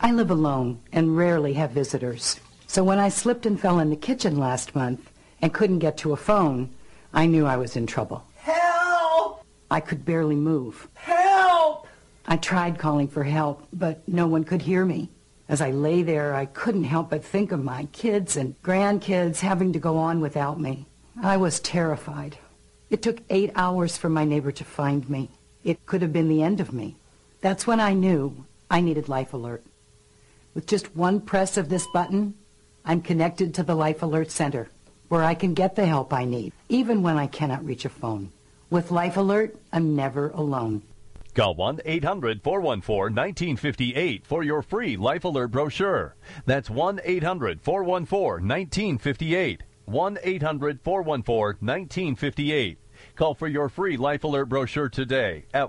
I live alone and rarely have visitors. So when I slipped and fell in the kitchen last month and couldn't get to a phone, I knew I was in trouble. Help! I could barely move. Help! I tried calling for help, but no one could hear me. As I lay there, I couldn't help but think of my kids and grandkids having to go on without me. I was terrified. It took 8 hours for my neighbor to find me. It could have been the end of me. That's when I knew I needed Life Alert. With just one press of this button, I'm connected to the Life Alert Center, where I can get the help I need, even when I cannot reach a phone. With Life Alert, I'm never alone. Call 1-800-414-1958 for your free Life Alert brochure. That's 1-800-414-1958. 1-800-414-1958. Call for your free Life Alert brochure today at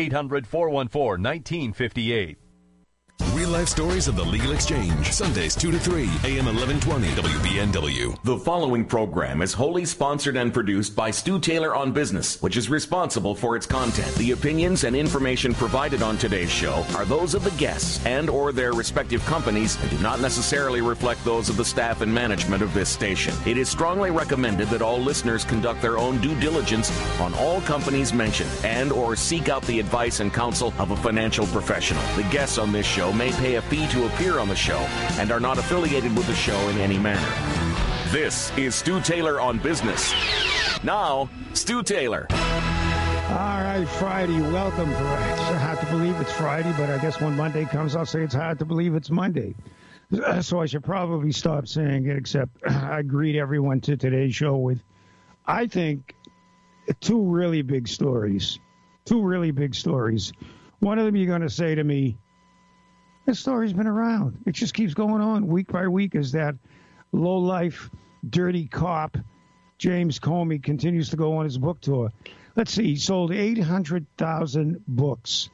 1-800-414-1958. Real life stories of the Legal Exchange. Sundays 2 to 3, AM 1120, WBNW. The following program is wholly sponsored and produced by Stu Taylor on Business, which is responsible for its content. The opinions and information provided on today's show are those of the guests and or their respective companies and do not necessarily reflect those of the staff and management of this station. It is strongly recommended that all listeners conduct their own due diligence on all companies mentioned and or seek out the advice and counsel of a financial professional. The guests on this show may pay a fee to appear on the show and are not affiliated with the show in any manner. This is Stu Taylor on Business. Now, Stu Taylor. All right, Friday, welcome. It's hard to believe it's Friday, but I guess when Monday comes, I'll say it's hard to believe it's Monday. So I should probably stop saying it, except I greet everyone to today's show with, I think, two really big stories. One of them you're going to say to me, this story's been around. It just keeps going on week by week as that low-life, dirty cop, James Comey, continues to go on his book tour. Let's see, he sold 800,000 books.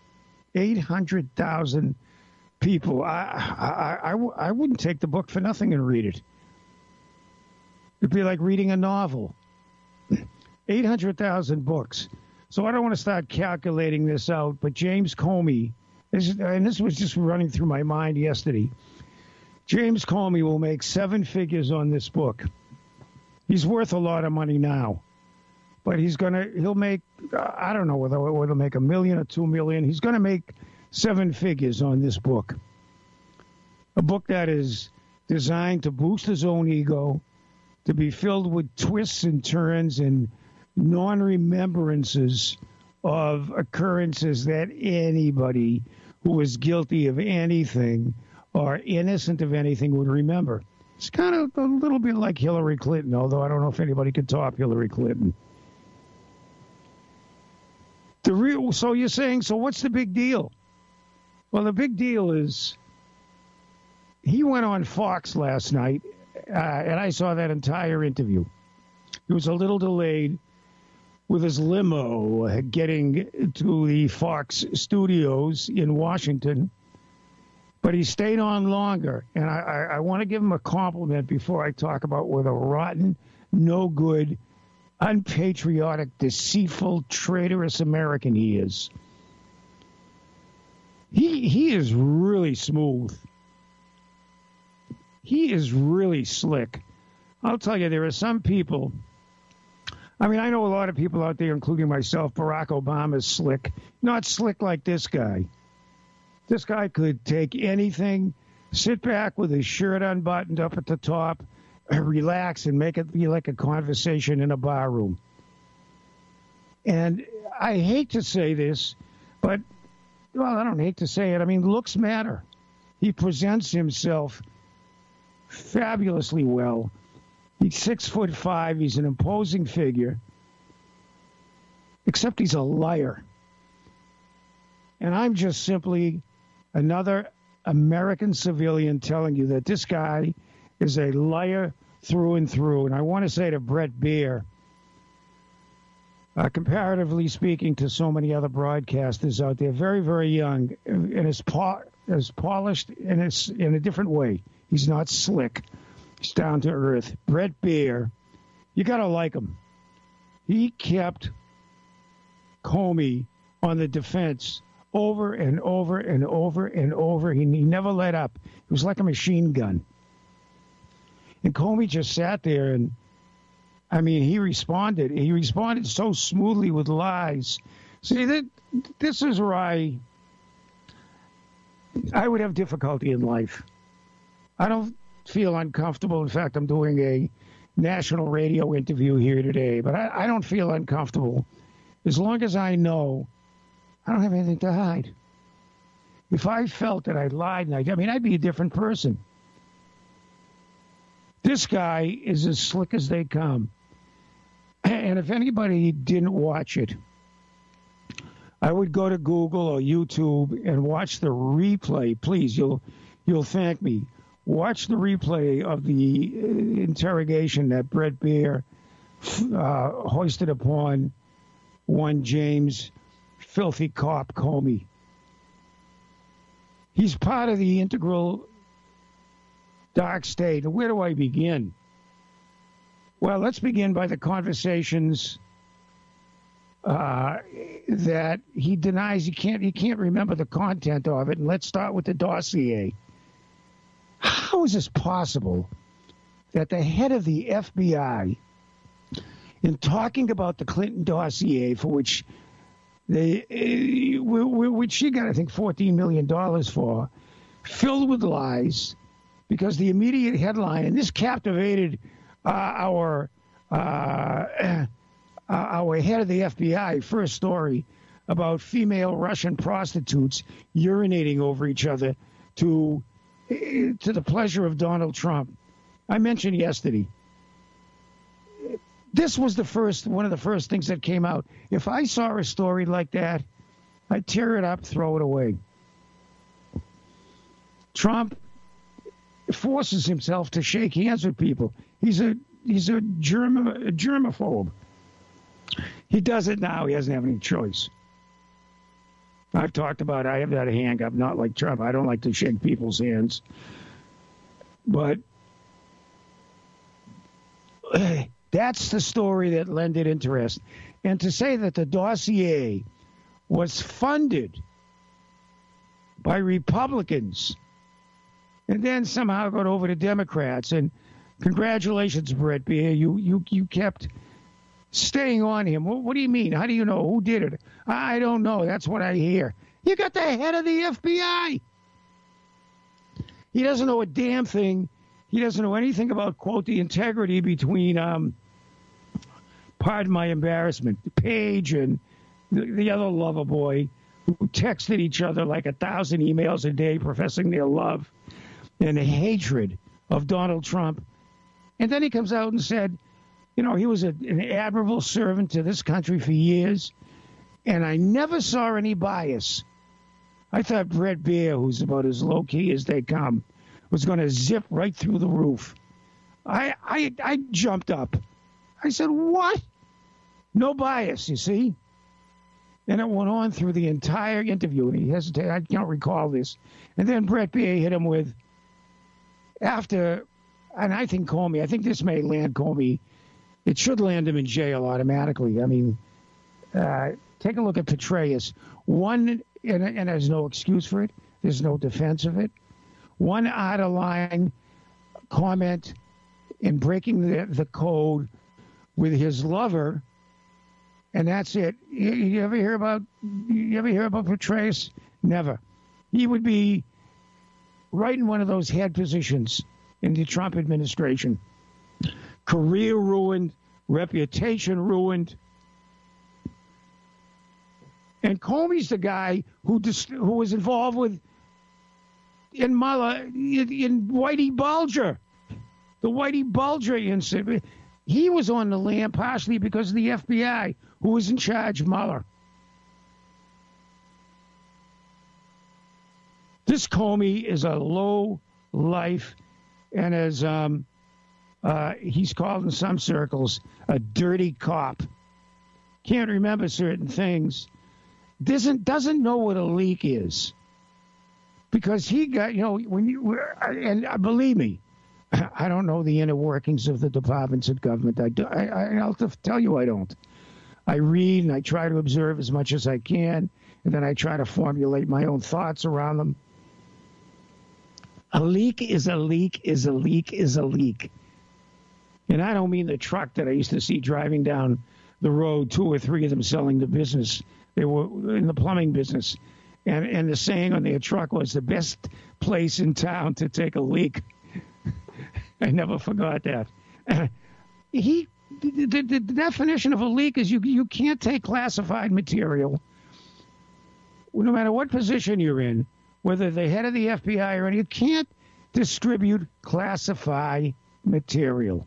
800,000 people. I wouldn't take the book for nothing and read it. It'd be like reading a novel. 800,000 books. So I don't want to start calculating this out, but James Comey, this was just running through my mind yesterday. James Comey will make 7 figures on this book. He's worth a lot of money now, but he'll make, I don't know whether he'll make $1 million or $2 million. He's going to make 7 figures on this book. A book that is designed to boost his own ego, to be filled with twists and turns and non-remembrances of occurrences that anybody who is guilty of anything or innocent of anything would remember. It's kind of a little bit like Hillary Clinton, although I don't know if anybody could top Hillary Clinton. So you're saying, so what's the big deal? Well, the big deal is he went on Fox last night, and I saw that entire interview. It was a little delayed with his limo getting to the Fox studios in Washington. But he stayed on longer, and I want to give him a compliment before I talk about what a rotten, no good, unpatriotic, deceitful, traitorous American he is. He is really smooth. He is really slick. I'll tell you, there are some people, I mean, I know a lot of people out there, including myself. Barack Obama is slick. Not slick like this guy. This guy could take anything, sit back with his shirt unbuttoned up at the top, relax, and make it be like a conversation in a bar room. And I hate to say this, but, well, I don't hate to say it. I mean, looks matter. He presents himself fabulously well. He's 6'5". He's an imposing figure, except he's a liar. And I'm just simply another American civilian telling you that this guy is a liar through and through. And I want to say to Brett Baier, comparatively speaking to so many other broadcasters out there, very, very young, and as polished in a different way. He's not slick. He's down to earth. Brett Baier, you got to like him. He kept Comey on the defense over and over and over and over. He never let up. It was like a machine gun. And Comey just sat there and, I mean, he responded. He responded so smoothly with lies. See, this is where I would have difficulty in life. I don't feel uncomfortable. In fact, I'm doing a national radio interview here today, but I don't feel uncomfortable as long as I know I don't have anything to hide. If I felt that I lied, I'd be a different person. This guy is as slick as they come. And if anybody didn't watch it, I would go to Google or YouTube and watch the replay. Please, you'll thank me. Watch the replay of the interrogation that Bret Baier hoisted upon one James Filthy Cop Comey. He's part of the integral dark state. Where do I begin? Well, let's begin by the conversations that he denies he can't remember the content of it. And let's start with the dossier. How is this possible that the head of the FBI, in talking about the Clinton dossier, for which which she got, I think, $14 million for, filled with lies, because the immediate headline, and this captivated our head of the FBI, first story about female Russian prostitutes urinating over each other to the pleasure of Donald Trump. I mentioned yesterday, this was one of the first things that came out. If I saw a story like that, I'd tear it up, throw it away. Trump forces himself to shake hands with people. He's a germaphobe. He does it now. He doesn't have any choice. I've talked about I have that hang up, not like Trump. I don't like to shake people's hands. But that's the story that lended interest. And to say that the dossier was funded by Republicans and then somehow got over to Democrats. And congratulations, Bret Baier. You kept staying on him. What do you mean? How do you know? Who did it? I don't know. That's what I hear. You got the head of the FBI. He doesn't know a damn thing. He doesn't know anything about, quote, the integrity between, pardon my embarrassment, Page and the other lover boy who texted each other like 1,000 emails a day professing their love and hatred of Donald Trump. And then he comes out and said, you know, he was an admirable servant to this country for years, and I never saw any bias. I thought Bret Baier, who's about as low-key as they come, was going to zip right through the roof. I jumped up. I said, what? No bias, you see? And it went on through the entire interview, and he hesitated. I can't recall this. And then Bret Baier hit him with, after, and I think this may land Comey. It should land him in jail automatically. I mean, take a look at Petraeus. And there's no excuse for it. There's no defense of it. One out-of-line comment in breaking the code with his lover, and that's it. You ever hear about Petraeus? Never. He would be right in one of those head positions in the Trump administration. Career ruined, reputation ruined. And Comey's the guy who was involved with in Whitey Bulger, the Whitey Bulger incident. He was on the lam partially because of the FBI, who was in charge of Mueller. This Comey is a low life, and as he's called in some circles, a dirty cop. Can't remember certain things. Doesn't know what a leak is. Because he got, and believe me, I don't know the inner workings of the departments of government. I'll tell you I don't. I read and I try to observe as much as I can, and then I try to formulate my own thoughts around them. A leak is a leak is a leak is a leak. And I don't mean the truck that I used to see driving down the road, 2 or 3 of them selling the business. They were in the plumbing business. And the saying on their truck was the best place in town to take a leak. I never forgot that. The definition of a leak is you can't take classified material, no matter what position you're in, whether the head of the FBI or any, you can't distribute classified material.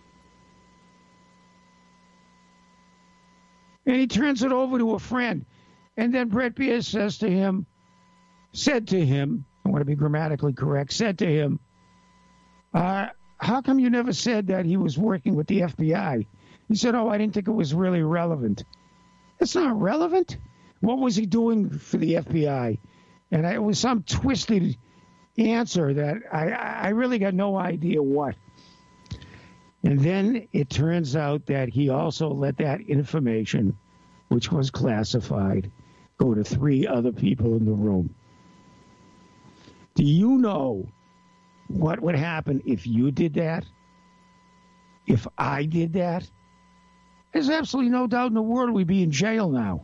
And he turns it over to a friend. And then Brett Beers said to him, I want to be grammatically correct, said to him, how come you never said that he was working with the FBI? He said, I didn't think it was really relevant. It's not relevant. What was he doing for the FBI? And it was some twisted answer that I really got no idea what. And then it turns out that he also let that information, which was classified, go to 3 other people in the room. Do you know what would happen if you did that? If I did that? There's absolutely no doubt in the world we'd be in jail now.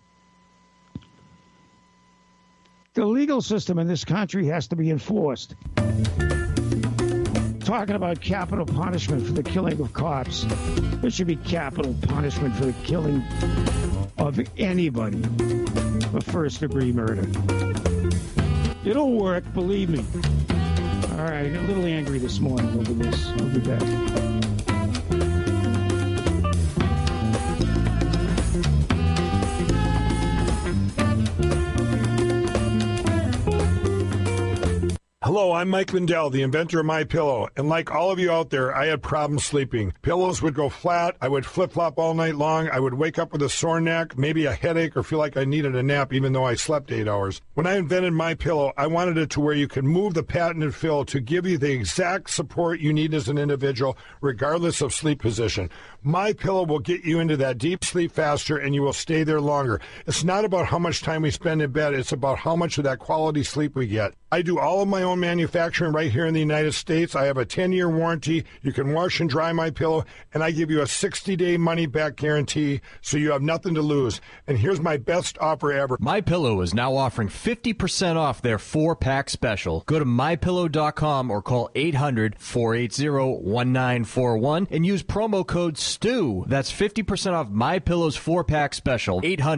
The legal system in this country has to be enforced. Talking about capital punishment for the killing of cops. There should be capital punishment for the killing of anybody for first-degree murder. It'll work, believe me. All right, a little angry this morning over this. I'll be back. Hello, I'm Mike Lindell, the inventor of MyPillow, and like all of you out there, I had problems sleeping. Pillows would go flat, I would flip-flop all night long, I would wake up with a sore neck, maybe a headache, or feel like I needed a nap even though I slept 8 hours. When I invented MyPillow, I wanted it to where you could move the patented fill to give you the exact support you need as an individual, regardless of sleep position. MyPillow will get you into that deep sleep faster, and you will stay there longer. It's not about how much time we spend in bed, it's about how much of that quality sleep we get. I do all of my own manufacturing right here in the United States. I have a 10-year warranty. You can wash and dry MyPillow, and I give you a 60-day money-back guarantee, so you have nothing to lose. And here's my best offer ever. MyPillow is now offering 50% off their 4-pack special. Go to MyPillow.com or call 800-480-1941 and use promo code STEW. That's 50% off MyPillow's 4-pack special.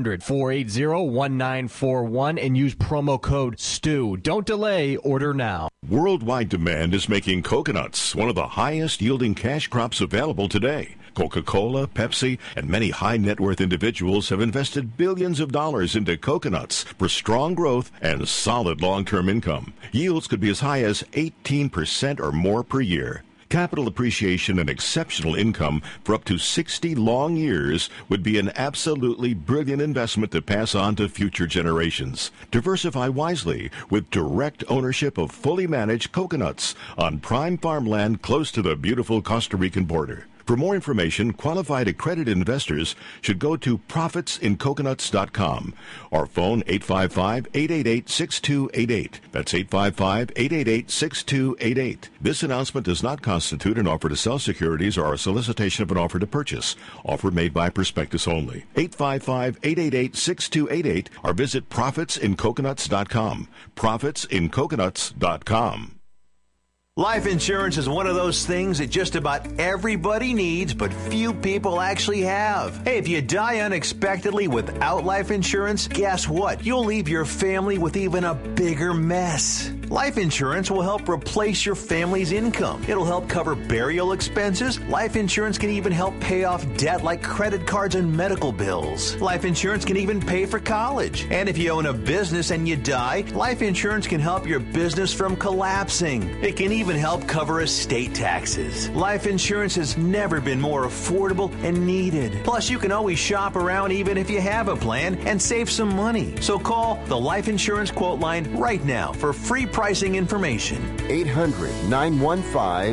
800-480-1941 and use promo code STEW. Don't delay. Order now. Worldwide demand is making coconuts one of the highest yielding cash crops available today. Coca-Cola, Pepsi, and many high net worth individuals have invested billions of dollars into coconuts for strong growth and solid long-term income. Yields could be as high as 18% or more per year. Capital appreciation and exceptional income for up to 60 long years would be an absolutely brilliant investment to pass on to future generations. Diversify wisely with direct ownership of fully managed coconuts on prime farmland close to the beautiful Costa Rican border. For more information, qualified accredited investors should go to profitsincoconuts.com or phone 855-888-6288. That's 855-888-6288. This announcement does not constitute an offer to sell securities or a solicitation of an offer to purchase. Offer made by prospectus only. 855-888-6288 or visit profitsincoconuts.com. profitsincoconuts.com. Life insurance is one of those things that just about everybody needs, but few people actually have. Hey, if you die unexpectedly without life insurance, guess what? You'll leave your family with even a bigger mess. Life insurance will help replace your family's income. It'll help cover burial expenses. Life insurance can even help pay off debt like credit cards and medical bills. Life insurance can even pay for college. And if you own a business and you die, life insurance can help your business from collapsing. It can even help cover estate taxes. Life insurance has never been more affordable and needed. Plus, you can always shop around even if you have a plan and save some money. So call the Life Insurance Quote Line right now for free pricing information.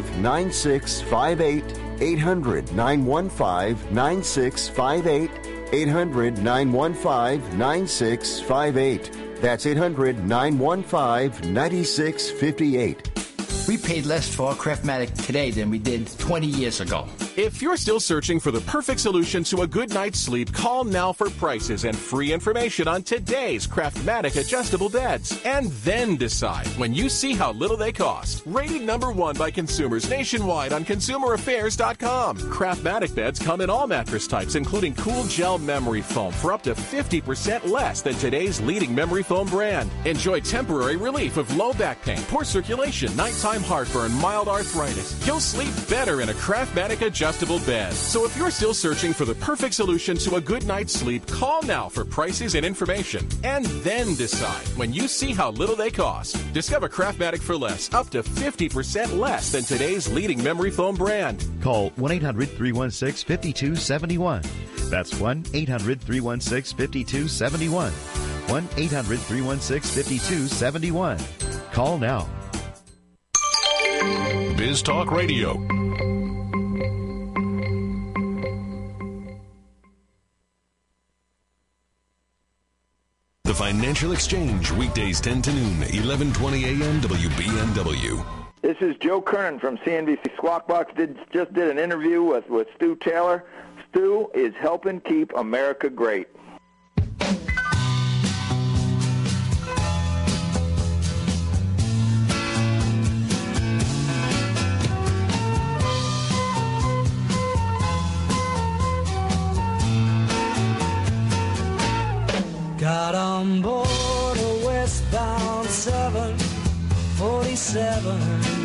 800-915-9658. 800-915-9658. 800-915-9658. That's 800-915-9658. We paid less for our Craftmatic today than we did 20 years ago. If you're still searching for the perfect solution to a good night's sleep, call now for prices and free information on today's Craftmatic adjustable beds. And then decide when you see how little they cost. Rated #1 by consumers nationwide on ConsumerAffairs.com. Craftmatic beds come in all mattress types, including cool gel memory foam for up to 50% less than today's leading memory foam brand. Enjoy temporary relief of low back pain, poor circulation, nighttime heartburn, mild arthritis. You'll sleep better in a Craftmatic adjustable bed. So if you're still searching for the perfect solution to a good night's sleep, call now for prices and information. And then decide when you see how little they cost. Discover Craftmatic for less, up to 50% less than today's leading memory foam brand. Call 1-800-316-5271. That's 1-800-316-5271. 1-800-316-5271. Call now. Biz Talk Radio. The Financial Exchange, weekdays 10 to noon, 11:20 a.m. WBNW. This is Joe Kernan from CNBC Squawk Box. Just did an interview with Stu Taylor. Stu is helping keep America great. Got on board a westbound 747.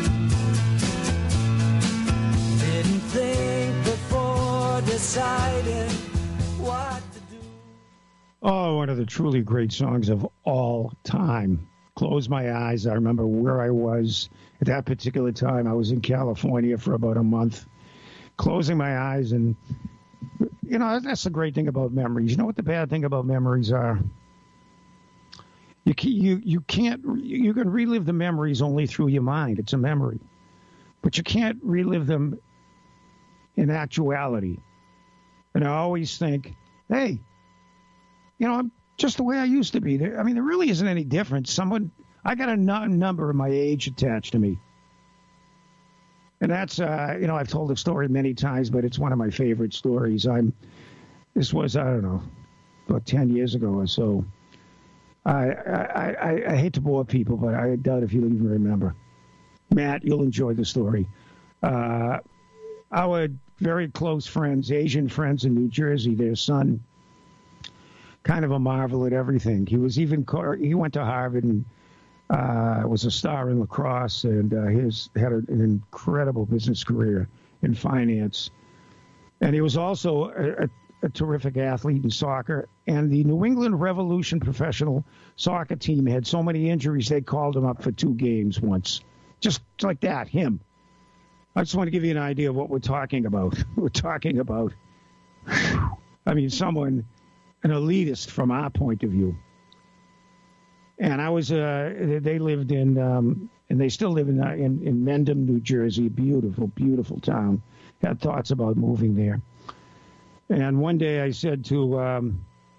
Didn't think before deciding what to do. Oh, one of the truly great songs of all time. Close my eyes. I remember where I was at that particular time. I was in California for about a month. Closing my eyes, and you know, that's the great thing about memories. You know what the bad thing about memories are? You can relive the memories only through your mind. It's a memory. But you can't relive them in actuality. And I always think, hey, you know, I'm just the way I used to be. There really isn't any difference. I got a number of my age attached to me. And that's, I've told the story many times, but it's one of my favorite stories. This was, I don't know, about 10 years ago or so. I hate to bore people, but I doubt if you even remember. Matt, you'll enjoy the story. Our very close friends, Asian friends in New Jersey, their son, kind of a marvel at everything. He went to Harvard and was a star in lacrosse, and had an incredible business career in finance. And he was also a terrific athlete in soccer. And the New England Revolution professional soccer team had so many injuries, they called him up for 2 games once. Just like that, him. I just want to give you an idea of what we're talking about. We're talking about, someone, an elitist from our point of view. And I was, they lived in, and they still live in Mendham, New Jersey. Beautiful, beautiful town. Had thoughts about moving there. And one day I said to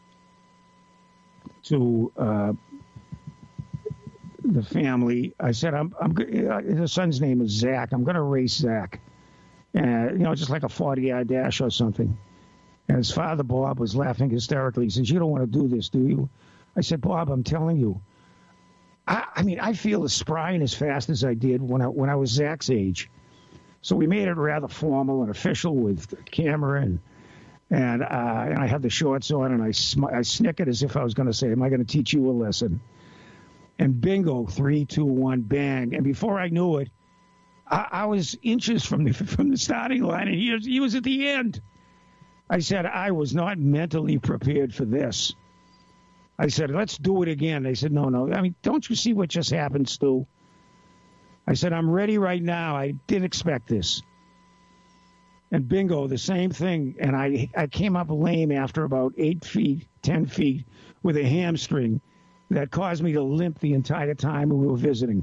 the family, I said, his son's name is Zach. I'm going to race Zach. And, just like a 40-yard dash or something. And his father, Bob, was laughing hysterically. He says, "You don't want to do this, do you?" I said, "Bob, I'm telling you. I feel as spry and as fast as I did when I was Zach's age." So we made it rather formal and official with a camera, and I had the shorts on, and I snickered as if I was going to say, "Am I going to teach you a lesson?" And bingo, 3, 2, 1, bang. And before I knew it, I was inches from the starting line, and he was at the end. I said, I was not mentally prepared for this. I said, "Let's do it again." They said, no. Don't you see what just happened, Stu? I said, "I'm ready right now. I didn't expect this." And bingo, the same thing. And I came up lame after about 8 feet, 10 feet with a hamstring that caused me to limp the entire time we were visiting.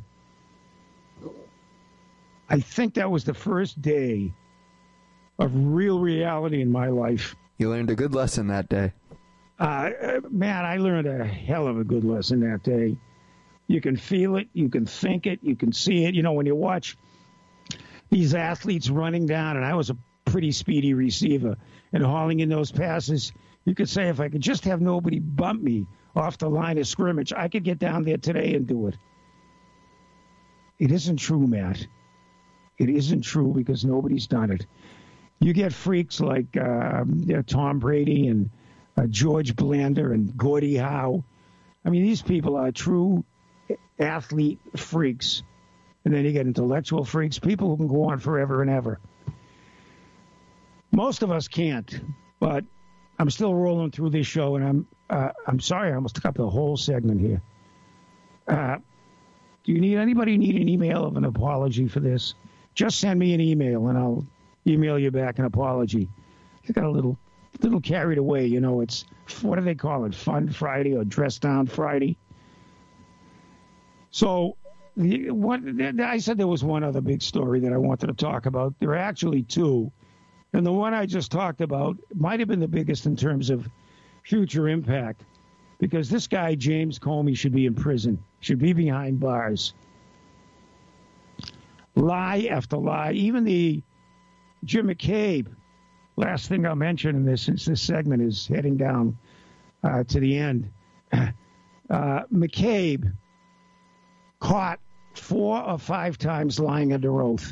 I think that was the first day of real reality in my life. You learned a good lesson that day. Man, I learned a hell of a good lesson that day. You can feel it, you can think it, you can see it. You know, when you watch these athletes running down, and I was a pretty speedy receiver, and hauling in those passes, you could say if I could just have nobody bump me off the line of scrimmage, I could get down there today and do it. It isn't true, Matt. It isn't true because nobody's done it. You get freaks like Tom Brady and George Blanda and Gordie Howe. I mean, these people are true athlete freaks. And then you get intellectual freaks, people who can go on forever and ever. Most of us can't, but I'm still rolling through this show, and I'm sorry I almost took up the whole segment here. Do anybody need an email of an apology for this? Just send me an email, and I'll email you back an apology. I got a little carried away, you know. It's, what do they call it, Fun Friday or Dress Down Friday? So, I said there was one other big story that I wanted to talk about. There are actually two. And the one I just talked about might have been the biggest in terms of future impact, because this guy, James Comey, should be in prison, should be behind bars. Lie after lie. Even the Jim McCabe, last thing I'll mention in this, since this segment is heading down to the end. McCabe caught 4 or 5 times lying under oath.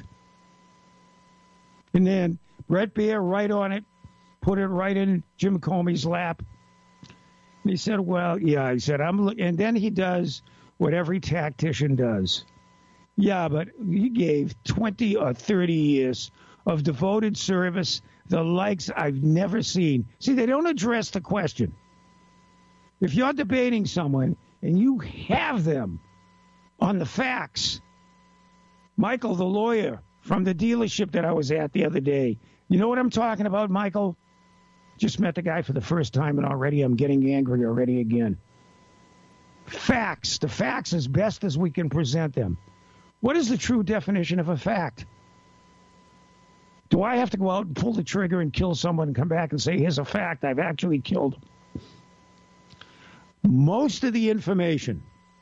And then Brett Baer right on it, put it right in Jim Comey's lap. And he said, well, yeah, he said, and then he does what every tactician does. Yeah, but he gave 20 or 30 years of devoted service, the likes I've never seen. See, they don't address the question. If you're debating someone and you have them on the facts, Michael, the lawyer from the dealership that I was at the other day, you know what I'm talking about, Michael? Just met the guy for the first time, and already I'm getting angry already again. Facts. The facts as best as we can present them. What is the true definition of a fact? Do I have to go out and pull the trigger and kill someone and come back and say, here's a fact, I've actually killed? Most of the information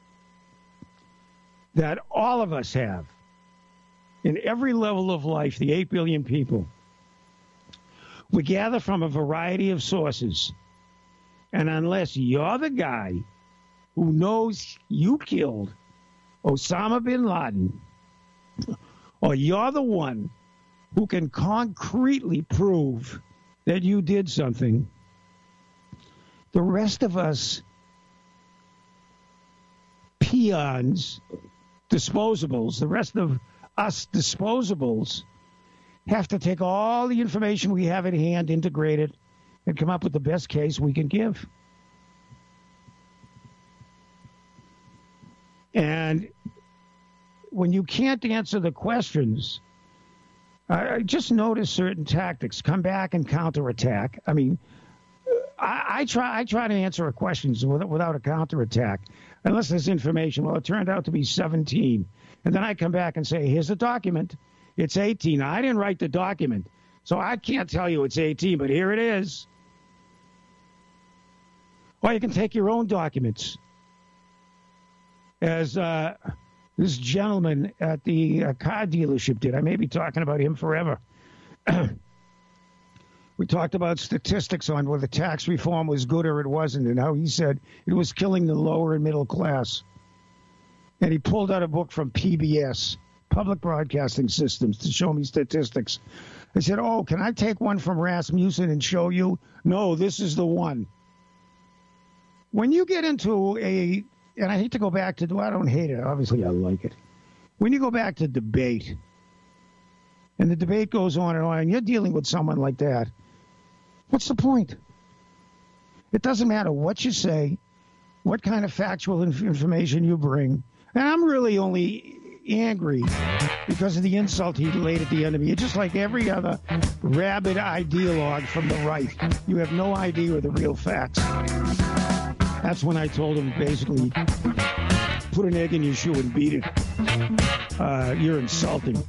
that all of us have in every level of life, the 8 billion people, we gather from a variety of sources. And unless you're the guy who knows you killed Osama bin Laden, or you're the one who can concretely prove that you did something, the rest of us peons, disposables, the rest of us disposables have to take all the information we have at hand, integrate it, and come up with the best case we can give. And when you can't answer the questions, just notice certain tactics. Come back and counterattack. I mean, I try to answer a question without a counterattack, unless there's information. Well, it turned out to be 17. And then I come back and say, here's a document. It's 18. Now, I didn't write the document, so I can't tell you it's 18, but here it is. Or you can take your own documents. As this gentleman at the car dealership did. I may be talking about him forever. We talked about statistics on whether tax reform was good or it wasn't, and how he said it was killing the lower and middle class. And he pulled out a book from PBS, Public Broadcasting Systems, to show me statistics. I said, oh, can I take one from Rasmussen and show you? No, this is the one. When you get into and I hate to go back to, I don't hate it, obviously I like it. When you go back to debate, and the debate goes on, and you're dealing with someone like that, what's the point? It doesn't matter what you say, what kind of factual information you bring. And I'm really only angry because of the insult he laid at the end of me. It's just like every other rabid ideologue from the right. You have no idea of the real facts. That's when I told him, basically, put an egg in your shoe and beat it. You're insulting.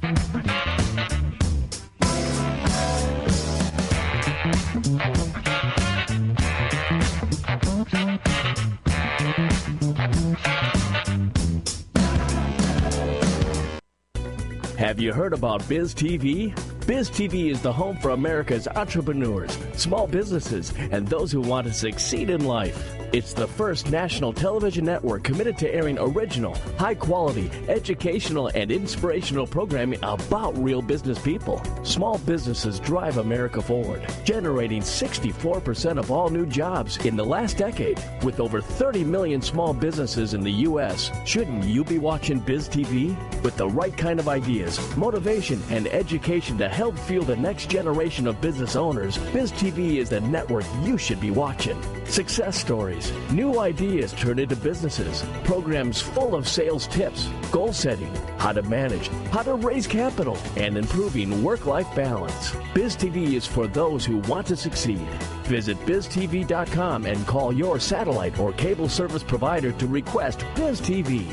Have you heard about Biz TV? Biz TV is the home for America's entrepreneurs, small businesses, and those who want to succeed in life. It's the first national television network committed to airing original, high-quality, educational, and inspirational programming about real business people. Small businesses drive America forward, generating 64% of all new jobs in the last decade. With over 30 million small businesses in the U.S., shouldn't you be watching Biz TV? With the right kind of ideas, motivation, and education to help fuel the next generation of business owners, Biz TV is the network you should be watching. Success stories, new ideas turned into businesses, programs full of sales tips, goal setting, how to manage, how to raise capital, and improving work-life balance. Biz TV is for those who want to succeed. Visit biztv.com and call your satellite or cable service provider to request Biz TV.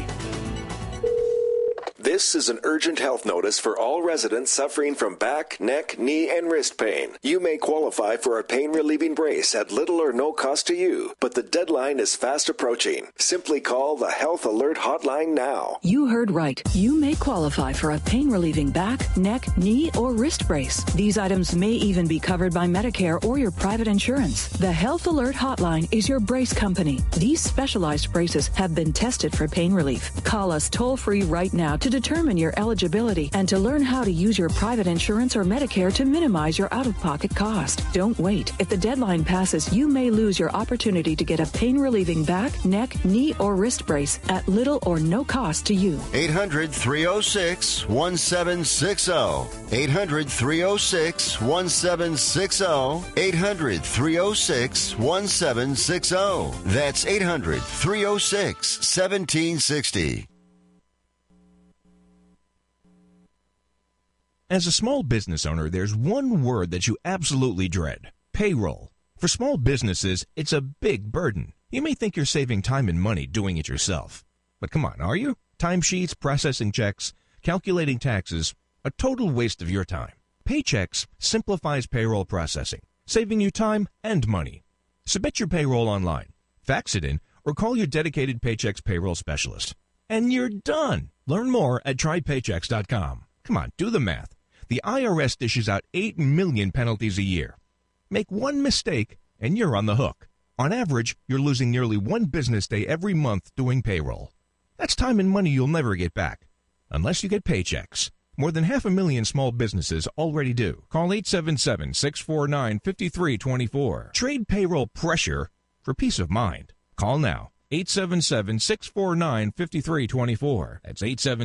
This is an urgent health notice for all residents suffering from back, neck, knee, and wrist pain. You may qualify for a pain-relieving brace at little or no cost to you, but the deadline is fast approaching. Simply call the Health Alert Hotline now. You heard right. You may qualify for a pain-relieving back, neck, knee, or wrist brace. These items may even be covered by Medicare or your private insurance. The Health Alert Hotline is your brace company. These specialized braces have been tested for pain relief. Call us toll-free right now to determine your eligibility and to learn how to use your private insurance or Medicare to minimize your out-of-pocket cost. Don't wait. If the deadline passes, you may lose your opportunity to get a pain-relieving back, neck, knee, or wrist brace at little or no cost to you. 800-306-1760. 800-306-1760. 800-306-1760. That's 800-306-1760. As a small business owner, there's one word that you absolutely dread: payroll. For small businesses, it's a big burden. You may think you're saving time and money doing it yourself. But come on, are you? Timesheets, processing checks, calculating taxes, a total waste of your time. Paychex simplifies payroll processing, saving you time and money. Submit your payroll online, fax it in, or call your dedicated Paychex payroll specialist. And you're done. Learn more at trypaychex.com. Come on, do the math. The IRS dishes out 8 million penalties a year. Make one mistake, and you're on the hook. On average, you're losing nearly one business day every month doing payroll. That's time and money you'll never get back, unless you get Paychex. More than 500,000 small businesses already do. Call 877-649-5324. Trade payroll pressure for peace of mind. Call now. 877-649-5324. That's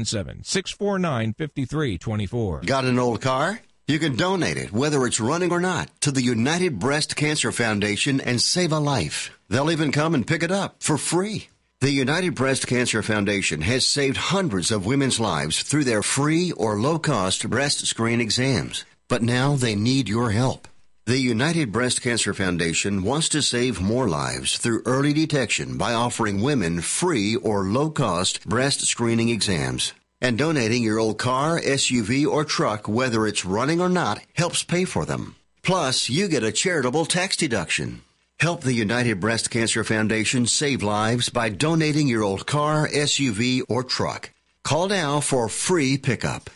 877-649-5324. Got an old car? You can donate it, whether it's running or not, to the United Breast Cancer Foundation and save a life. They'll even come and pick it up for free. The United Breast Cancer Foundation has saved hundreds of women's lives through their free or low-cost breast screen exams. But now they need your help. The United Breast Cancer Foundation wants to save more lives through early detection by offering women free or low-cost breast screening exams. And donating your old car, SUV, or truck, whether it's running or not, helps pay for them. Plus, you get a charitable tax deduction. Help the United Breast Cancer Foundation save lives by donating your old car, SUV, or truck. Call now for free pickup.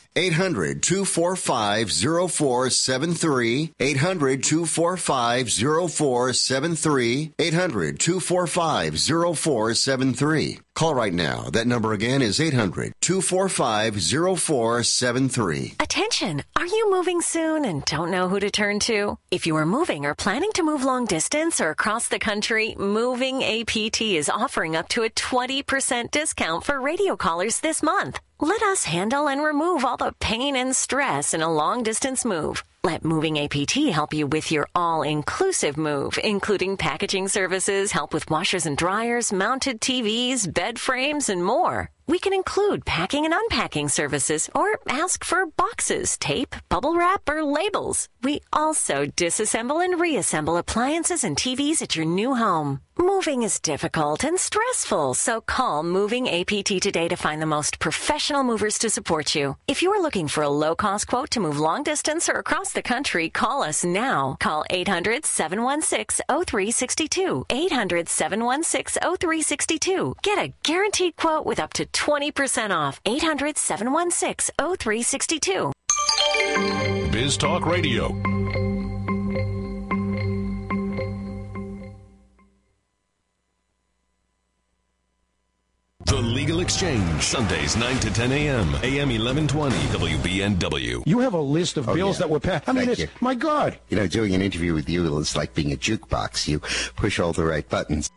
800-245-0473. 800-245-0473. 800-245-0473. Call right now. That number again is 800-245-0473. Attention! Are you moving soon and don't know who to turn to? If you are moving or planning to move long distance or across the country, Moving APT is offering up to a 20% discount for radio callers this month. Let us handle and remove all the pain and stress in a long-distance move. Let Moving APT help you with your all-inclusive move, including packaging services, help with washers and dryers, mounted TVs, bed frames, and more. We can include packing and unpacking services or ask for boxes, tape, bubble wrap, or labels. We also disassemble and reassemble appliances and TVs at your new home. Moving is difficult and stressful, so call Moving APT today to find the most professional movers to support you. If you're looking for a low-cost quote to move long distance or across the country, call us now. Call 800-716-0362. 800-716-0362. Get a guaranteed quote with up to 20% off. 800-716-0362. Biz Talk Radio. The Legal Exchange, Sundays 9 to 10 a.m., AM 1120, WBNW. You have a list of bills that were passed. I mean, it's, my God. You know, doing an interview with you is like being a jukebox. You push all the right buttons.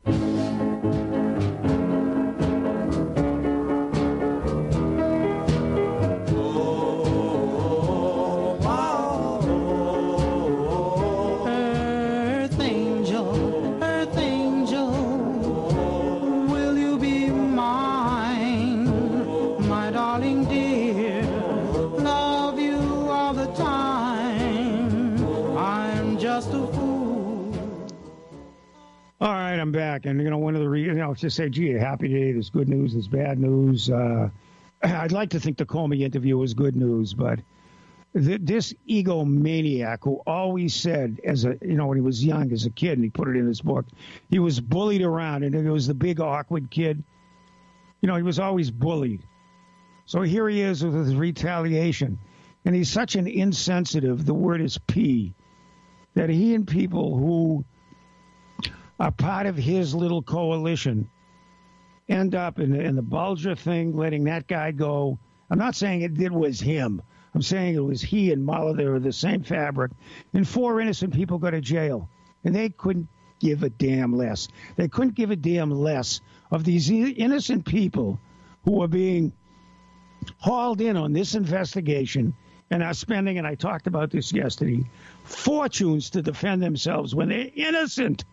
I'm back, and one of the just say, gee, happy day. There's good news. There's bad news. I'd like to think the Comey interview was good news, but this egomaniac who always said, when he was young as a kid, and he put it in his book, he was bullied around, and he was the big awkward kid. He was always bullied. So here he is with his retaliation, and he's such an insensitive. The word is P, that he and people who are part of his little coalition end up in the Bulger thing, letting that guy go. I'm not saying it was him. I'm saying it was he and Mueller. They were the same fabric. And 4 innocent people go to jail. And they couldn't give a damn less. They couldn't give a damn less of these innocent people who are being hauled in on this investigation and are spending, and I talked about this yesterday, fortunes to defend themselves when they're innocent.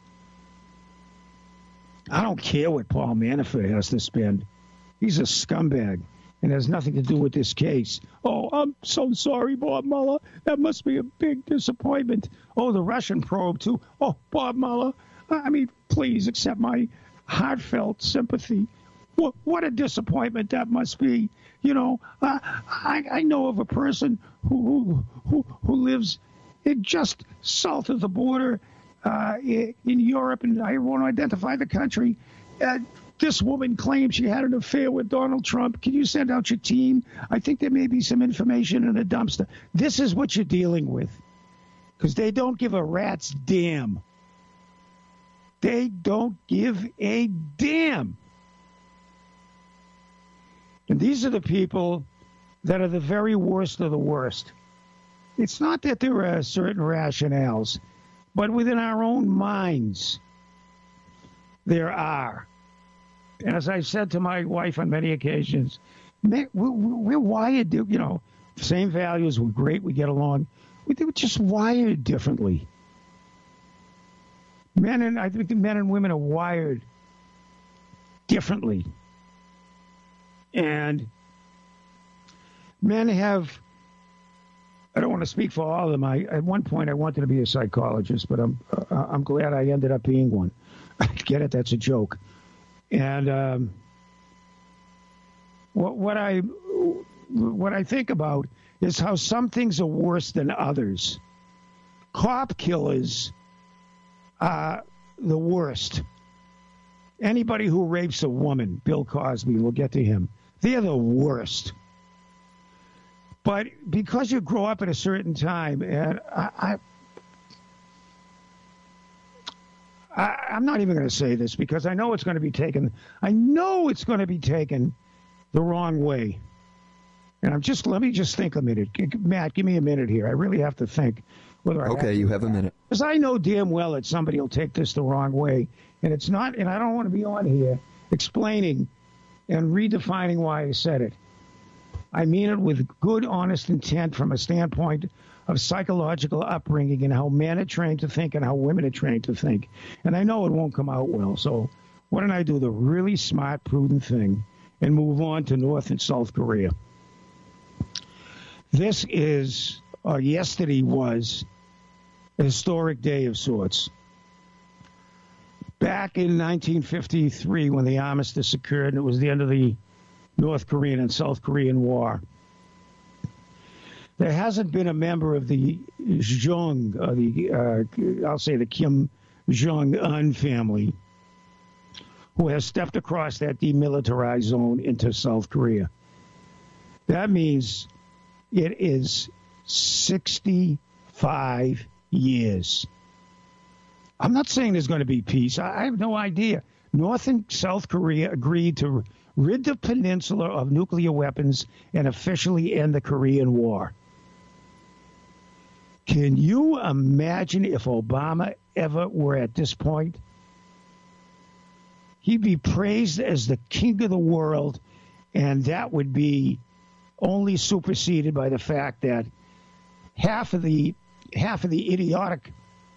I don't care what Paul Manafort has to spend. He's a scumbag and has nothing to do with this case. Oh, I'm so sorry, Bob Mueller. That must be a big disappointment. Oh, the Russian probe, too. Oh, Bob Mueller. I mean, please accept my heartfelt sympathy. What a disappointment that must be. I know of a person who lives just south of the border in Europe, and I won't identify the country. This woman claims she had an affair with Donald Trump. Can you send out your team? I think there may be some information in a dumpster. This is what you're dealing with, because they don't give a rat's damn. They don't give a damn. And these are the people that are the very worst of the worst. It's not that there are certain rationales, but within our own minds, there are. And as I've said to my wife on many occasions, we're wired, same values, we're great, we get along. We're just wired differently. I think the men and women are wired differently. And men have, I don't want to speak for all of them. At one point I wanted to be a psychologist, but I'm glad I ended up being one. I get it, that's a joke. And what I think about is how some things are worse than others. Cop killers are the worst. Anybody who rapes a woman, Bill Cosby, we'll get to him, they're the worst. But because you grow up at a certain time, and I'm not even going to say this because I know it's going to be taken. I know it's going to be taken the wrong way. And let me just think a minute. Matt, give me a minute here. I really have to think whether you have a minute. Because I know damn well that somebody will take this the wrong way. And it's not, and I don't want to be on here explaining and redefining why I said it. I mean it with good, honest intent from a standpoint of psychological upbringing and how men are trained to think and how women are trained to think. And I know it won't come out well. So why don't I do the really smart, prudent thing and move on to North and South Korea. This is, or yesterday was, a historic day of sorts. Back in 1953, when the armistice occurred, and it was the end of the North Korean and South Korean War, there hasn't been a member of the Jong, I'll say the Kim Jong-un family, who has stepped across that demilitarized zone into South Korea. That means it is 65 years. I'm not saying there's going to be peace. I have no idea. North and South Korea agreed to rid the peninsula of nuclear weapons and officially end the Korean War. Can you imagine if Obama ever were at this point? He'd be praised as the king of the world, and that would be only superseded by the fact that half of the idiotic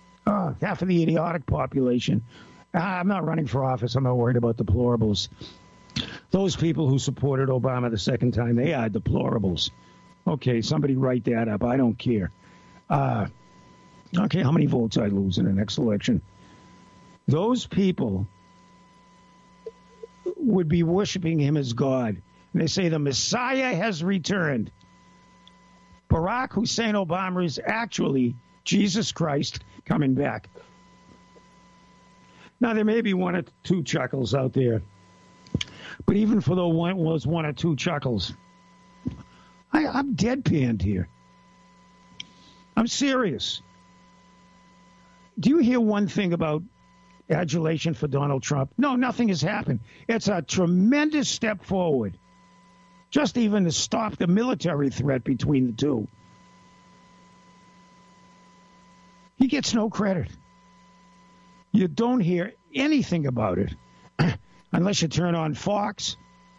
population. I'm not running for office. I'm not worried about deplorables. Those people who supported Obama the second time, they are deplorables. Okay, somebody write that up. I don't care. Okay, how many votes I lose in the next election. Those people would be worshiping him as God. And they say the Messiah has returned. Barack Hussein Obama is actually Jesus Christ coming back. Now, there may be one or two chuckles out there. But even for those one or two chuckles, I'm deadpanned here. I'm serious. Do you hear one thing about adulation for Donald Trump? No, nothing has happened. It's a tremendous step forward. Just even to stop the military threat between the two. He gets no credit. You don't hear anything about it unless you turn on Fox.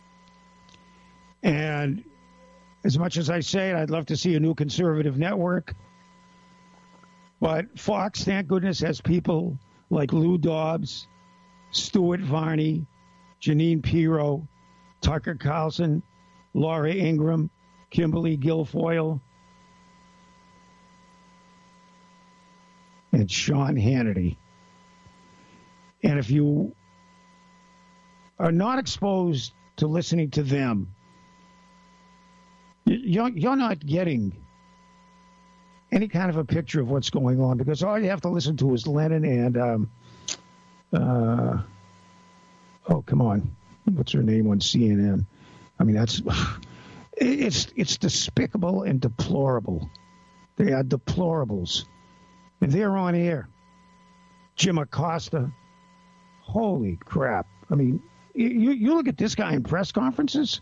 And as much as I say it, I'd love to see a new conservative network. But Fox, thank goodness, has people like Lou Dobbs, Stuart Varney, Jeanine Pirro, Tucker Carlson, Laura Ingraham, Kimberly Guilfoyle, and Sean Hannity. And if you are not exposed to listening to them, you're not getting any kind of a picture of what's going on, because all you have to listen to is Lennon and, oh, come on. What's her name on CNN? I mean, it's despicable and deplorable. They are deplorables. And they're on air. Jim Acosta. Holy crap. I mean, you look at this guy in press conferences.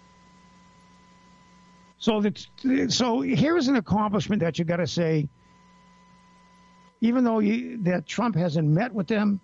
So here's an accomplishment that you got to say, even though that Trump hasn't met with them,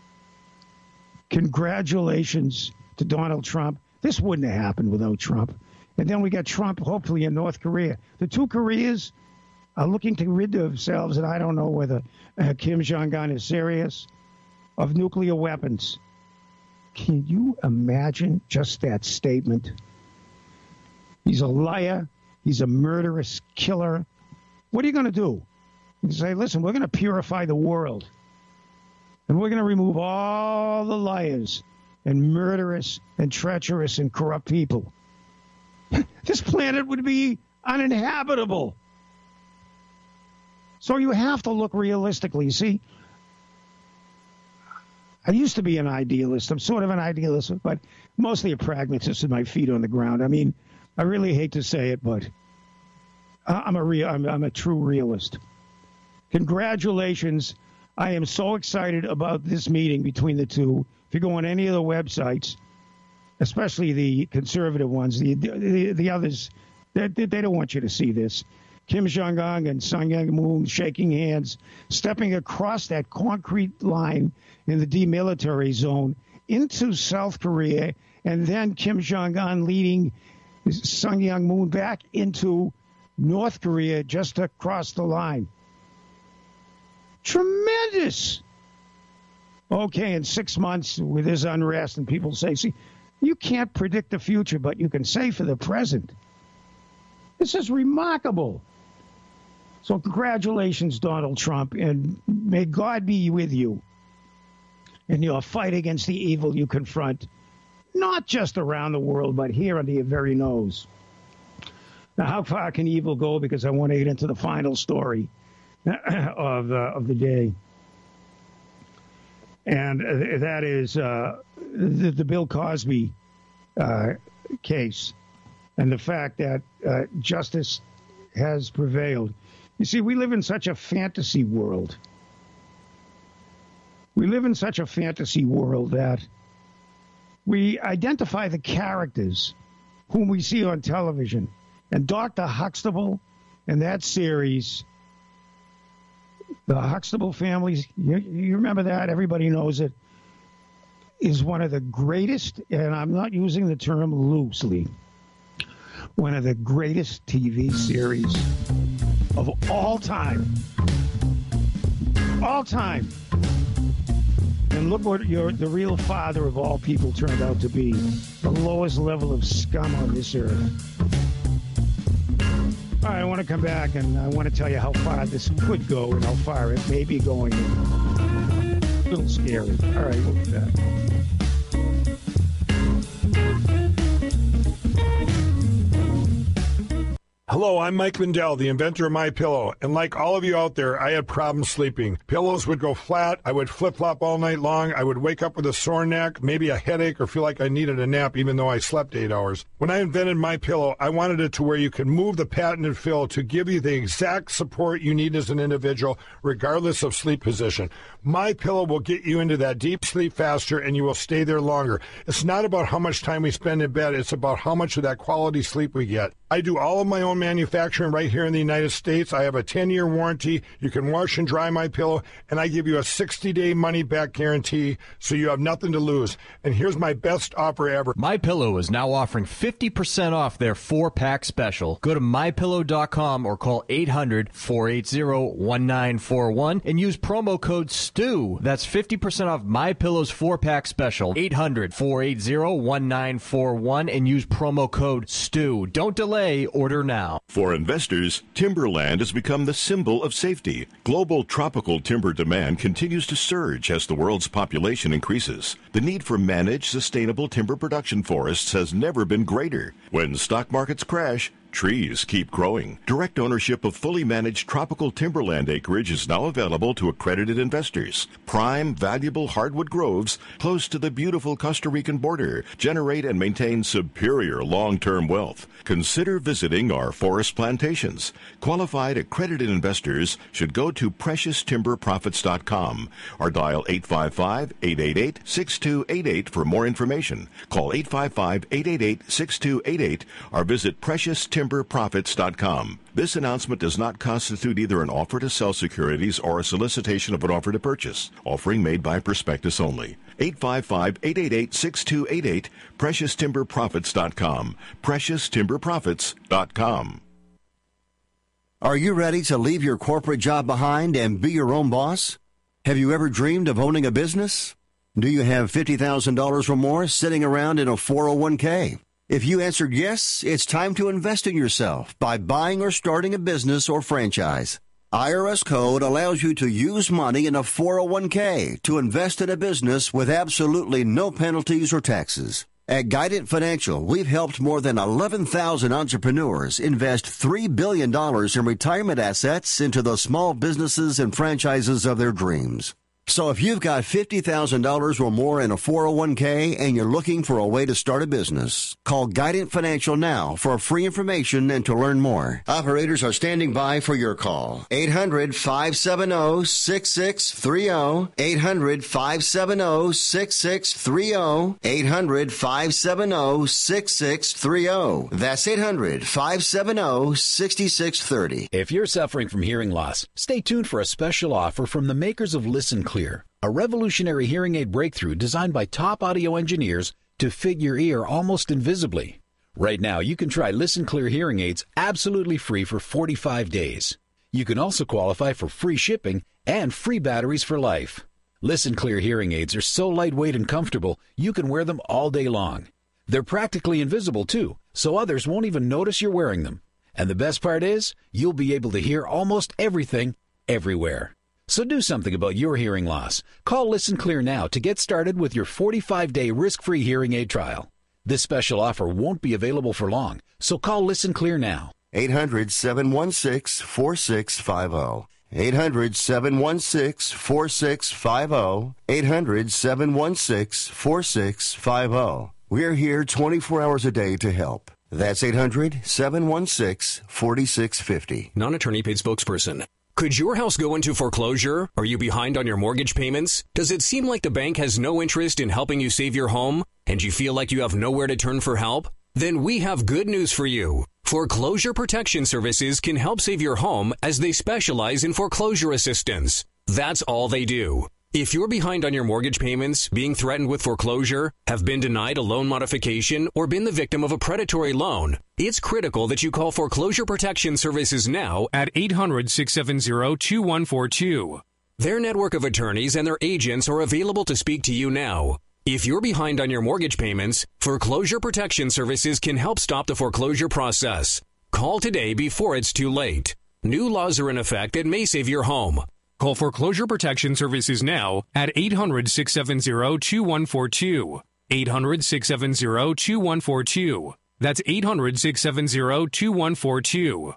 congratulations to Donald Trump. This wouldn't have happened without Trump. And then we got Trump, hopefully, in North Korea. The two Koreas are looking to rid themselves, and I don't know whether Kim Jong-un is serious, of nuclear weapons. Can you imagine just that statement? He's a liar. He's a murderous killer. What are you going to do? You say, listen, we're going to purify the world. And we're going to remove all the liars and murderous and treacherous and corrupt people. This planet would be uninhabitable. So you have to look realistically. You see, I used to be an idealist. I'm sort of an idealist, but mostly a pragmatist with my feet on the ground. I mean, I really hate to say it, but I'm a true realist. Congratulations. I am so excited about this meeting between the two. If you go on any of the websites, especially the conservative ones, the others, they don't want you to see this. Kim Jong-un and Sun Myung-moon shaking hands, stepping across that concrete line in the demilitarized zone into South Korea, and then Kim Jong-un leading Sun Myung-moon back into North Korea just across the line. Tremendous. Okay, in 6 months with this unrest, and people say, see, You can't predict the future, but you can say for the present. This is remarkable. So congratulations, Donald Trump, and may God be with you in your fight against the evil you confront, not just around the world, but here under your very nose. Now, how far can evil go? Because I want to get into the final story of the day. And that is the Bill Cosby case and the fact that justice has prevailed. You see, we live in such a fantasy world. We live in such a fantasy world that we identify the characters whom we see on television. And Dr. Huxtable in that series, the Huxtable families, you remember that? Everybody knows it, is one of the greatest, and I'm not using the term loosely, one of the greatest TV series of all time. All time. And look what the real father of all people turned out to be. The lowest level of scum on this earth. All right, I want to come back and I want to tell you how far this could go and how far it may be going. A little scary. All right, we'll be back. Hello, I'm Mike Lindell, the inventor of MyPillow, and like all of you out there, I had problems sleeping. Pillows would go flat, I would flip-flop all night long, I would wake up with a sore neck, maybe a headache, or feel like I needed a nap even though I slept 8 hours. When I invented MyPillow, I wanted it to where you can move the patented fill to give you the exact support you need as an individual, regardless of sleep position. MyPillow will get you into that deep sleep faster, and you will stay there longer. It's not about how much time we spend in bed, it's about how much of that quality sleep we get. I do all of my own manufacturing right here in the United States. I have a 10-year warranty. You can wash and dry MyPillow, and I give you a 60-day money-back guarantee, so you have nothing to lose. And here's my best offer ever. MyPillow is now offering 50% off their 4-pack special. Go to MyPillow.com or call 800-480-1941 and use promo code STU. That's 50% off MyPillow's 4-pack special. 800-480-1941 and use promo code STU. Don't delay. Order now. For investors, timberland has become the symbol of safety. Global tropical timber demand continues to surge as the world's population increases. The need for managed, sustainable timber production forests has never been greater. When stock markets crash, trees keep growing. Direct ownership of fully managed tropical timberland acreage is now available to accredited investors. Prime, valuable hardwood groves close to the beautiful Costa Rican border generate and maintain superior long-term wealth. Consider visiting our forest plantations. Qualified accredited investors should go to PreciousTimberProfits.com or dial 855-888-6288 for more information. Call 855-888-6288 or visit PreciousTimberProfits.com. This announcement does not constitute either an offer to sell securities or a solicitation of an offer to purchase. Offering made by prospectus only. 855-888-6288, PreciousTimberProfits.com. PreciousTimberProfits.com. Are you ready to leave your corporate job behind and be your own boss? Have you ever dreamed of owning a business? Do you have $50,000 or more sitting around in a 401k? If you answered yes, it's time to invest in yourself by buying or starting a business or franchise. IRS code allows you to use money in a 401k to invest in a business with absolutely no penalties or taxes. At Guidant Financial, we've helped more than 11,000 entrepreneurs invest $3 billion in retirement assets into the small businesses and franchises of their dreams. So if you've got $50,000 or more in a 401k and you're looking for a way to start a business, call Guidant Financial now for free information and to learn more. Operators are standing by for your call. 800-570-6630. 800-570-6630. 800-570-6630. That's 800-570-6630. If you're suffering from hearing loss, stay tuned for a special offer from the makers of Listen Clear, a revolutionary hearing aid breakthrough designed by top audio engineers to fit your ear almost invisibly. Right now, you can try Listen Clear hearing aids absolutely free for 45 days. You can also qualify for free shipping and free batteries for life. Listen Clear hearing aids are so lightweight and comfortable, you can wear them all day long. They're practically invisible, too, so others won't even notice you're wearing them. And the best part is, you'll be able to hear almost everything, everywhere. So do something about your hearing loss. Call Listen Clear now to get started with your 45-day risk-free hearing aid trial. This special offer won't be available for long, so call Listen Clear now. 800-716-4650. 800-716-4650. 800-716-4650. We're here 24 hours a day to help. That's 800-716-4650. Non-attorney paid spokesperson. Could your house go into foreclosure? Are you behind on your mortgage payments? Does it seem like the bank has no interest in helping you save your home? And you feel like you have nowhere to turn for help? Then we have good news for you. Foreclosure Protection Services can help save your home as they specialize in foreclosure assistance. That's all they do. If you're behind on your mortgage payments, being threatened with foreclosure, have been denied a loan modification, or been the victim of a predatory loan, it's critical that you call Foreclosure Protection Services now at 800-670-2142. Their network of attorneys and their agents are available to speak to you now. If you're behind on your mortgage payments, Foreclosure Protection Services can help stop the foreclosure process. Call today before it's too late. New laws are in effect that may save your home. Call Foreclosure Protection Services now at 800-670-2142. 800-670-2142. That's 800-670-2142.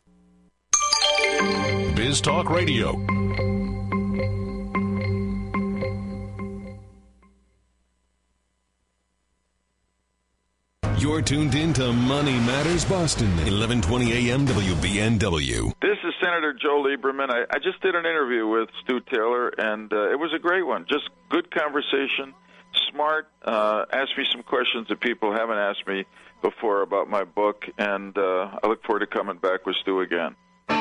Biz Talk Radio. You're tuned in to Money Matters Boston, 1120 AM WBNW. This is Senator Joe Lieberman. I just did an interview with Stu Taylor, and it was a great one. Just good conversation, smart, asked me some questions that people haven't asked me before about my book, and I look forward to coming back with Stu again.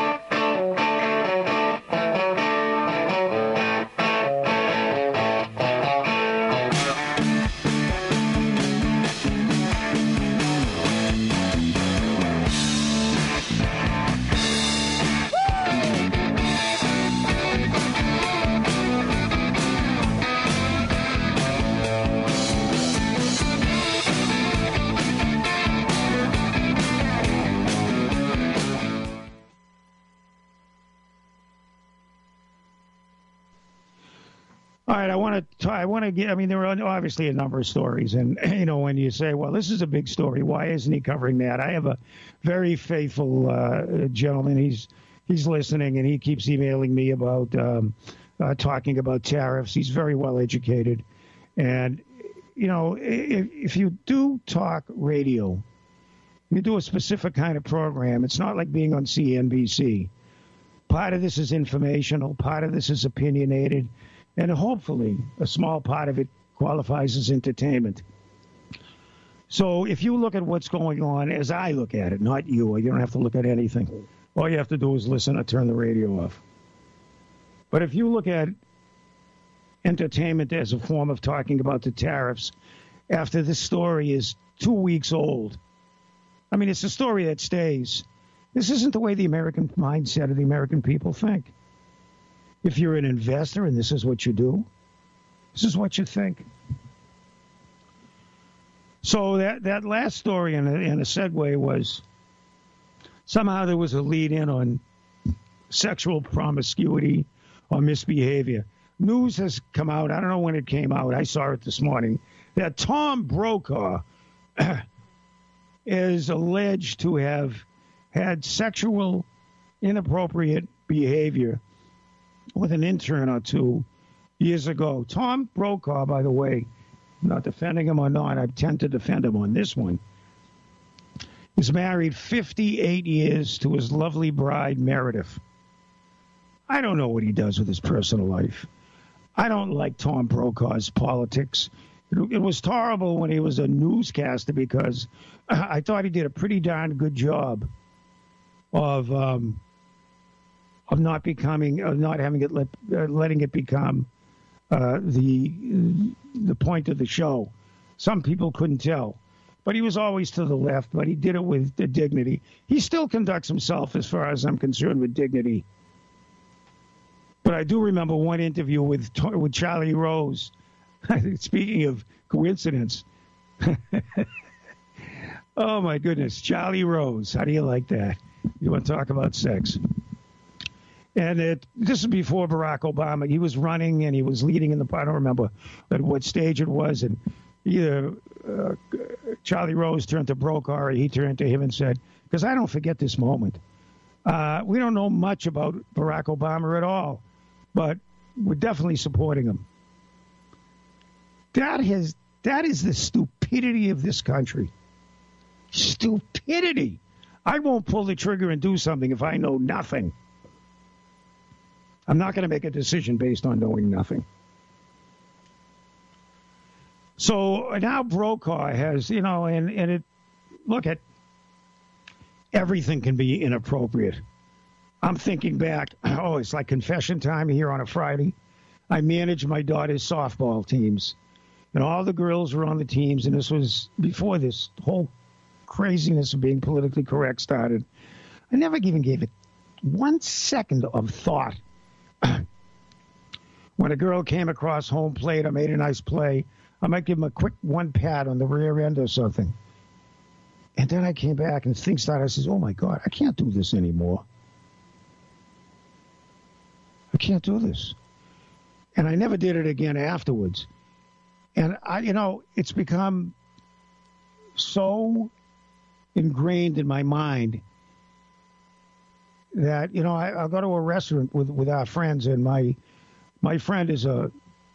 All right, I want to get. I mean, there are obviously a number of stories, and when you say, "Well, this is a big story. Why isn't he covering that?" I have a very faithful gentleman. He's listening, and he keeps emailing me about talking about tariffs. He's very well educated, and if you do talk radio, you do a specific kind of program. It's not like being on CNBC. Part of this is informational. Part of this is opinionated. And hopefully a small part of it qualifies as entertainment. So if you look at what's going on, as I look at it, not you don't have to look at anything. All you have to do is listen or turn the radio off. But if you look at entertainment as a form of talking about the tariffs, after this story is 2 weeks old, I mean, it's a story that stays. This isn't the way the American mindset of the American people think. If you're an investor and this is what you do, this is what you think. So that last story and a segue was somehow there was a lead in on sexual promiscuity or misbehavior. News has come out. I don't know when it came out. I saw it this morning that Tom Brokaw is alleged to have had sexual inappropriate behavior with an intern or two years ago. Tom Brokaw, by the way, I'm not defending him or not, I tend to defend him on this one, is married 58 years to his lovely bride, Meredith. I don't know what he does with his personal life. I don't like Tom Brokaw's politics. It was horrible when he was a newscaster because I thought he did a pretty darn good job of not letting it become the point of the show. Some people couldn't tell, but he was always to the left. But he did it with dignity. He still conducts himself, as far as I'm concerned, with dignity. But I do remember one interview with Charlie Rose. Speaking of coincidence, Oh, my goodness. Charlie Rose. How do you like that? You want to talk about sex? And this is before Barack Obama. He was running and he was leading in the, I don't remember at what stage it was. And either Charlie Rose turned to Brokaw or he turned to him and said, because I don't forget this moment. We don't know much about Barack Obama at all, but we're definitely supporting him. That is the stupidity of this country. Stupidity. I won't pull the trigger and do something if I know nothing. I'm not going to make a decision based on knowing nothing. So now Brokaw has, and it, look at, everything can be inappropriate. I'm thinking back, it's like confession time here on a Friday. I managed my daughter's softball teams, and all the girls were on the teams, and this was before this whole craziness of being politically correct started. I never even gave it 1 second of thought. When a girl came across home plate or made a nice play, I might give them a quick one pat on the rear end or something. And then I came back and things started. I said, oh, my God, I can't do this anymore. I can't do this. And I never did it again afterwards. And, it's become so ingrained in my mind that, I'll go to a restaurant with our friends, and my friend is a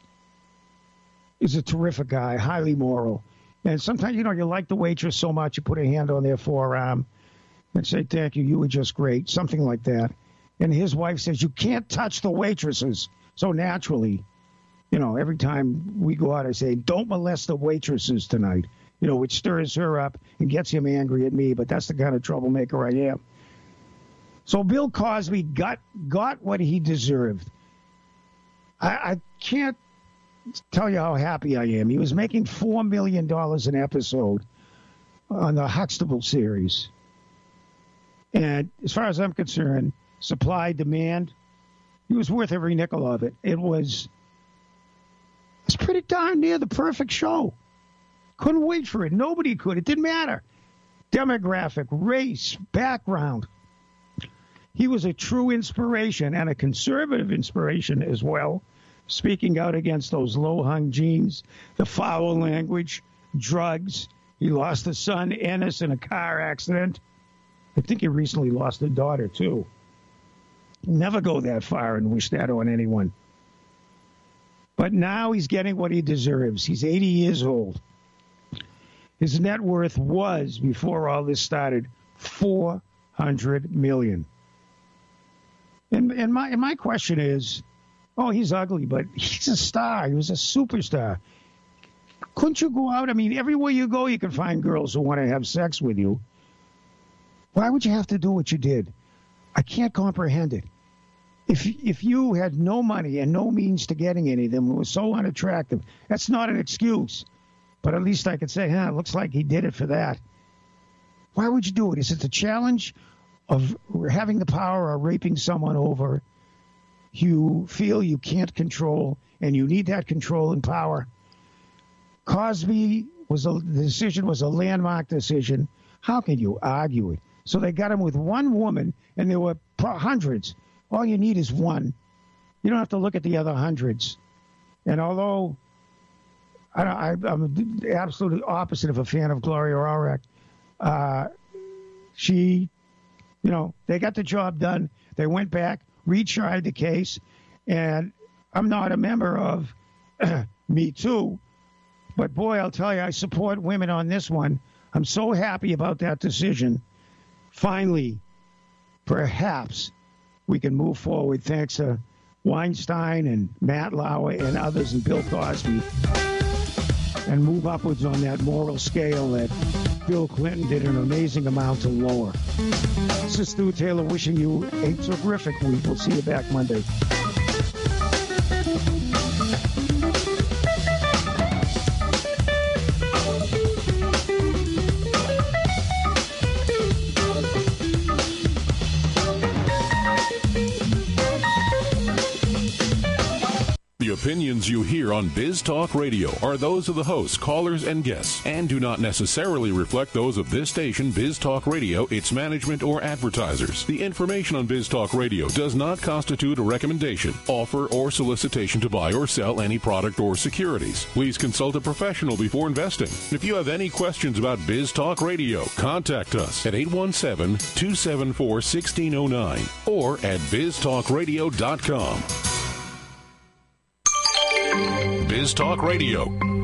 terrific guy, highly moral. And sometimes, you like the waitress so much, you put a hand on their forearm and say, thank you, you were just great, something like that. And his wife says, you can't touch the waitresses. So naturally, every time we go out, I say, don't molest the waitresses tonight, which stirs her up and gets him angry at me. But that's the kind of troublemaker I am. So Bill Cosby got what he deserved. I can't tell you how happy I am. He was making $4 million an episode on the Huxtable series. And as far as I'm concerned, supply, demand, he was worth every nickel of it. It's pretty darn near the perfect show. Couldn't wait for it. Nobody could. It didn't matter. Demographic, race, background. He was a true inspiration and a conservative inspiration as well, speaking out against those low-hung genes, the foul language, drugs. He lost a son, Ennis, in a car accident. I think he recently lost a daughter, too. Never go that far and wish that on anyone. But now he's getting what he deserves. He's 80 years old. His net worth was, before all this started, $400 million. And my question is, he's ugly, but he's a star. He was a superstar. Couldn't you go out? I mean, everywhere you go, you can find girls who want to have sex with you. Why would you have to do what you did? I can't comprehend it. If you had no money and no means to getting any of them, it was so unattractive. That's not an excuse. But at least I could say, it looks like he did it for that. Why would you do it? Is it the challenge of having the power of raping someone over you feel you can't control and you need that control and power? Cosby, the decision was a landmark decision. How can you argue it? So they got him with one woman, and there were hundreds. All you need is one. You don't have to look at the other hundreds. And although I'm the absolute opposite of a fan of Gloria Allred, they got the job done. They went back, retried the case, and I'm not a member of Me Too, but boy, I'll tell you, I support women on this one. I'm so happy about that decision. Finally, perhaps we can move forward thanks to Weinstein and Matt Lauer and others and Bill Cosby and move upwards on that moral scale that Bill Clinton did an amazing amount to lower. This is Stu Taylor wishing you a terrific week. We'll see you back Monday. The opinions you hear on Biz Talk Radio are those of the hosts, callers, and guests, and do not necessarily reflect those of this station, Biz Talk Radio, its management, or advertisers. The information on Biz Talk Radio does not constitute a recommendation, offer, or solicitation to buy or sell any product or securities. Please consult a professional before investing. If you have any questions about Biz Talk Radio, contact us at 817-274-1609 or at biztalkradio.com. Biz Talk Radio.